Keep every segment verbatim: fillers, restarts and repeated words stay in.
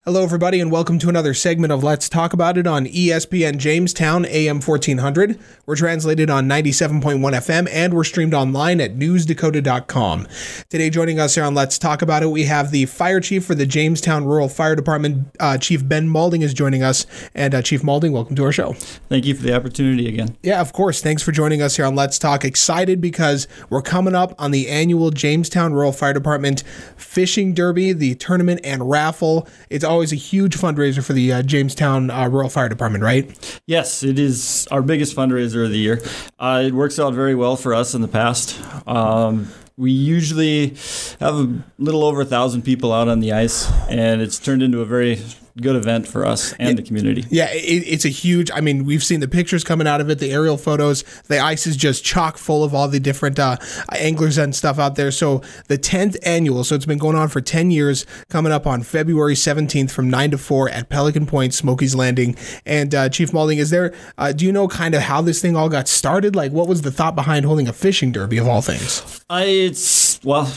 Hello, everybody, and welcome to another segment of Let's Talk About It on E S P N Jamestown, A M fourteen hundred. We're translated on ninety-seven point one F M, and we're streamed online at news dakota dot com. Today, joining us here on Let's Talk About It, we have the Fire Chief for the Jamestown Rural Fire Department. Uh, Chief Ben Maulding is joining us. And uh, Chief Maulding, welcome to our show. Thank you for the opportunity again. Yeah, of course. Thanks for joining us here on Let's Talk. Excited because we're coming up on the annual Jamestown Rural Fire Department Fishing Derby, the tournament and raffle. It's always a huge fundraiser for the uh, Jamestown uh, Rural Fire Department, right? Yes, it is our biggest fundraiser of the year. Uh, it works out very well for us in the past. Um, we usually have a little over a thousand people out on the ice, and it's turned into a very good event for us and it, the community. Yeah, it, it's a huge, I mean, we've seen the pictures coming out of it, the aerial photos. The ice is just chock full of all the different uh, anglers and stuff out there. So the tenth annual, so it's been going on for ten years, coming up on February seventeenth from nine to four at Pelican Point, Smokies Landing. And uh, Chief Maulding, is there, uh, do you know kind of how this thing all got started? Like, what was the thought behind holding a fishing derby of all things? Uh, it's, well,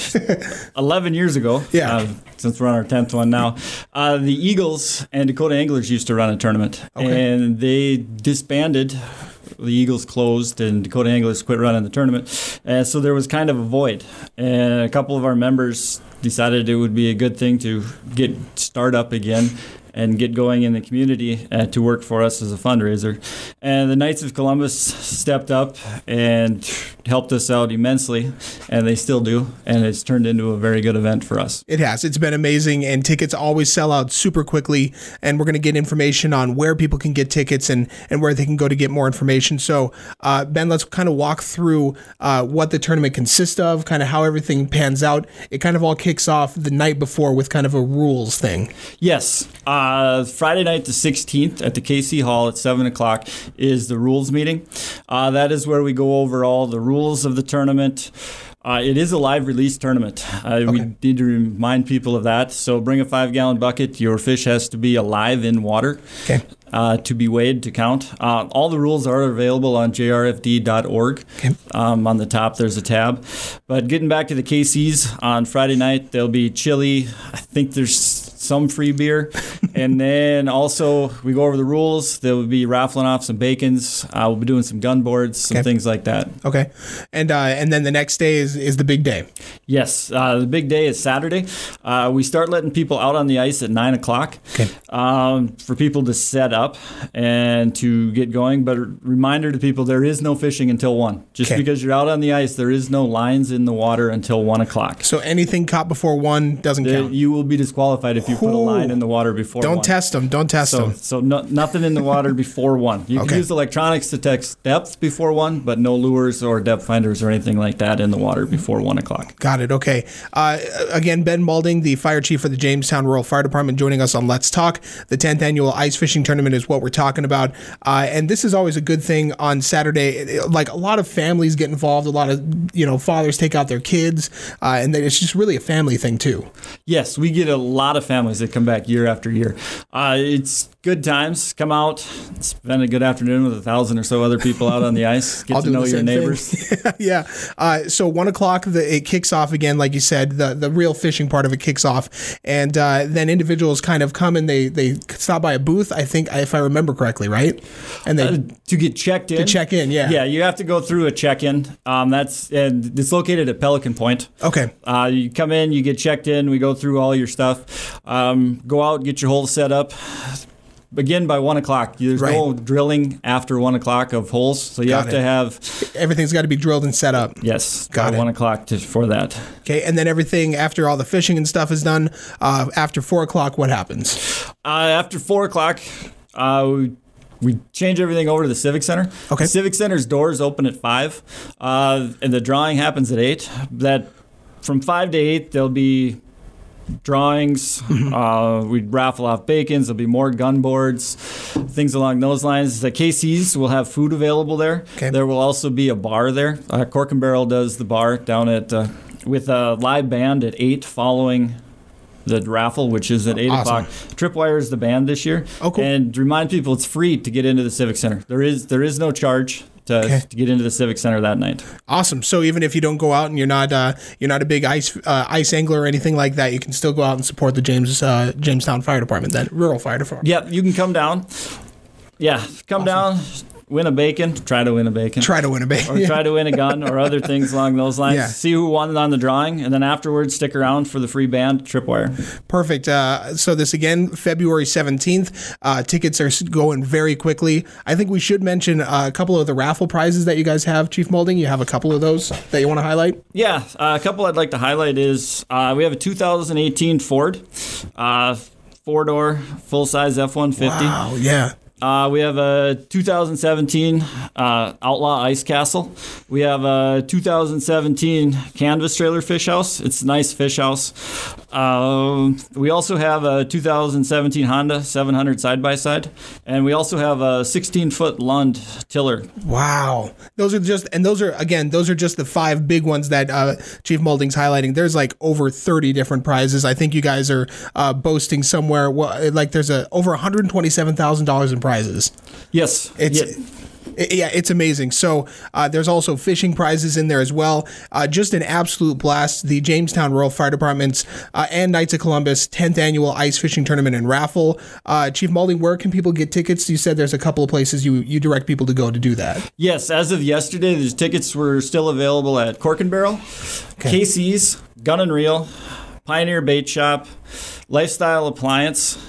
eleven years ago. Yeah. Uh, since we're on our tenth one now. Uh, the Eagles and Dakota Anglers used to run a tournament, okay. and they disbanded. The Eagles closed, and Dakota Anglers quit running the tournament. And so there was kind of a void. And a couple of our members decided it would be a good thing to get start up again and get going in the community uh, to work for us as a fundraiser. And the Knights of Columbus stepped up and helped us out immensely, and they still do, and it's turned into a very good event for us. It has. It's been amazing, and tickets always sell out super quickly, and we're going to get information on where people can get tickets and, and where they can go to get more information. So, uh, Ben, let's kind of walk through uh, what the tournament consists of, kind of how everything pans out. It kind of all kicks off the night before with kind of a rules thing. Yes. Uh, Friday night the sixteenth at the K C Hall at seven o'clock is the rules meeting. Uh, that is where we go over all the rules of the tournament. Uh, it is a live release tournament. Uh, okay. We need to remind people of that. So bring a five-gallon bucket. Your fish has to be alive in water. Okay. Uh, to be weighed to count. Uh, all the rules are available on j r f d dot org. Okay. Um, on the top, there's a tab. But getting back to the K Cs, on Friday night, there'll be chili. I think there's some free beer. And then also, we go over the rules. There will be raffling off some bacons. Uh, we'll be doing some gun boards, some okay. things like that. Okay. And uh, and then the next day is, is the big day. Yes. Uh, the big day is Saturday. Uh, we start letting people out on the ice at nine o'clock okay. um, for people to set up and to get going. But a reminder to people, there is no fishing until one. Just okay. because you're out on the ice, there is no lines in the water until one o'clock. So anything caught before one doesn't the, count? You will be disqualified if you put a line in the water before Don't one. test them. Don't test so, them. So no, nothing in the water before one. You okay. can use electronics to detect depth before one, but no lures or depth finders or anything like that in the water before one o'clock. Got it. Okay. Uh, again, Ben Maulding, the Fire Chief for the Jamestown Rural Fire Department, joining us on Let's Talk. The tenth annual ice fishing tournament is what we're talking about. Uh, and this is always a good thing on Saturday. Like, a lot of families get involved. A lot of, you know, fathers take out their kids. Uh, and it's just really a family thing, too. Yes, we get a lot of families that come back year after year. Uh, it's good times. Come out, spend a good afternoon with a thousand or so other people out on the ice. Get I'll to know your neighbors. yeah. Uh, so one o'clock, the, it kicks off again, like you said. The the real fishing part of it kicks off, and uh, then individuals kind of come and they they stop by a booth. I think, if I remember correctly, right? And they uh, to get checked in. To check in, yeah. Yeah, you have to go through a check-in. Um, that's and it's located at Pelican Point. Okay. Uh, you come in, you get checked in. We go through all your stuff. Um, go out, get your hole set up. Begin by one o'clock. There's right. no drilling after one o'clock of holes, so you got have it. to have everything's got to be drilled and set up. Yes, got by it. one o'clock to, for that. Okay, and then everything after all the fishing and stuff is done. Uh, after four o'clock, what happens? Uh, after four o'clock, uh, we, we change everything over to the Civic Center. Okay. The Civic Center's doors open at five, uh, and the drawing happens at eight. That from five to eight, there'll be drawings. Mm-hmm. Uh, we'd raffle off bacons. There'll be more gun boards, things along those lines. The K Cs will have food available there. Okay. There will also be a bar there. Uh, Cork and Barrel does the bar down at uh, with a live band at eight following the raffle, which is at eight awesome. o'clock. Tripwire is the band this year. Oh, cool. And remind people it's free to get into the Civic Center. There is there is no charge to to, Okay. to get into the Civic Center that night. Awesome. So even if you don't go out and you're not uh, you're not a big ice uh, ice angler or anything like that, you can still go out and support the James uh, Jamestown Fire Department, then rural fire department. Yep, you can come down. Yeah, come down, win a bacon, try to win a bacon. Try to win a bacon. Or try to win a gun or other things along those lines. Yeah. See who won on the drawing, and then afterwards stick around for the free band, Tripwire. Perfect. Uh, so this again, February seventeenth. Uh, tickets are s- going very quickly. I think we should mention uh, a couple of the raffle prizes that you guys have, Chief Molding. You have a couple of those that you want to highlight? Yeah, uh, a couple I'd like to highlight is uh, we have a two thousand eighteen Ford, uh, four-door, full-size F one fifty. Wow, yeah. Uh, we have a two thousand seventeen uh, Outlaw Ice Castle. We have a two thousand seventeen Canvas Trailer Fish House. It's a nice fish house. Um, we also have a two thousand seventeen Honda seven hundred side-by-side. And we also have a sixteen-foot Lund tiller. Wow. Those are just, and those are, again, those are just the five big ones that uh, Chief Molding's highlighting. There's like over thirty different prizes. I think you guys are uh, boasting somewhere, well, like there's a over one hundred twenty-seven thousand dollars in prizes. Yes. It's Yeah. it- yeah, it's amazing. So uh, there's also fishing prizes in there as well. Uh, just an absolute blast. The Jamestown Rural Fire Department's uh, and Knights of Columbus tenth annual ice fishing tournament and raffle. Uh, Chief Molding, where can people get tickets? You said there's a couple of places you you direct people to go to do that. Yes, as of yesterday, the tickets were still available at Cork and Barrel, K C's, Gun and Reel, Pioneer Bait Shop, Lifestyle Appliance,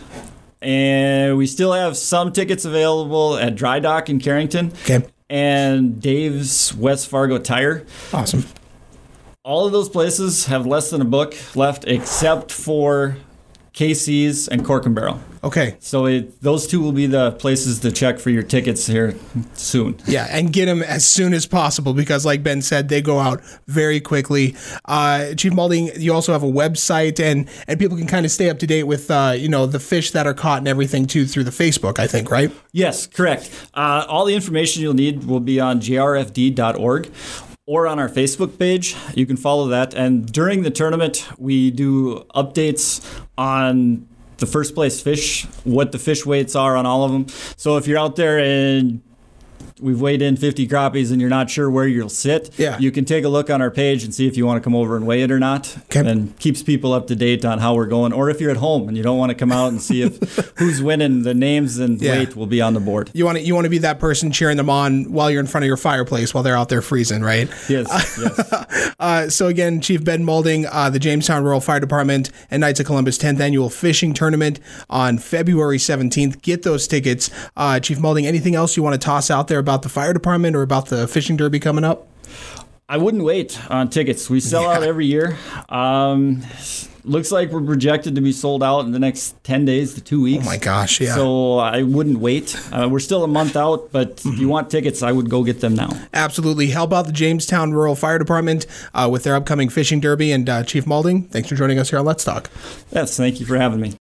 and we still have some tickets available at Dry Dock in Carrington Okay, and Dave's West Fargo Tire. awesome. All of those places have less than a book left except for K C's and Cork and Barrel. Okay. So it, those two will be the places to check for your tickets here soon. Yeah, and get them as soon as possible because, like Ben said, they go out very quickly. Uh, Chief Molding, you also have a website, and and people can kind of stay up to date with uh, you know the fish that are caught and everything too through the Facebook. I think, right? Yes, correct. Uh, all the information you'll need will be on j r f d dot org. Or on our Facebook page. You can follow that. And during the tournament, we do updates on the first place fish, what the fish weights are on all of them. So if you're out there and we've weighed in fifty crappies and you're not sure where you'll sit, Yeah. you can take a look on our page and see if you want to come over and weigh it or not. Okay. And keeps people up to date on how we're going. Or if you're at home and you don't want to come out and see if who's winning, the names and Yeah. weight will be on the board. You want to you want to be that person cheering them on while you're in front of your fireplace while they're out there freezing, right? Yes, yes. Uh, so again, Chief Ben Molding, uh, the Jamestown Rural Fire Department and Knights of Columbus tenth annual fishing tournament on February seventeenth. Get those tickets. Uh, Chief Molding, anything else you want to toss out there about the fire department or about the fishing derby coming up? I wouldn't wait on tickets. We sell out every year. Um, looks like we're projected to be sold out in the next ten days to two weeks. Oh my gosh, yeah. So I wouldn't wait. Uh, we're still a month out, but if you want tickets, I would go get them now. Absolutely. Help out the Jamestown Rural Fire Department uh, with their upcoming fishing derby. And uh, Chief Molding, thanks for joining us here on Let's Talk. Yes, thank you for having me.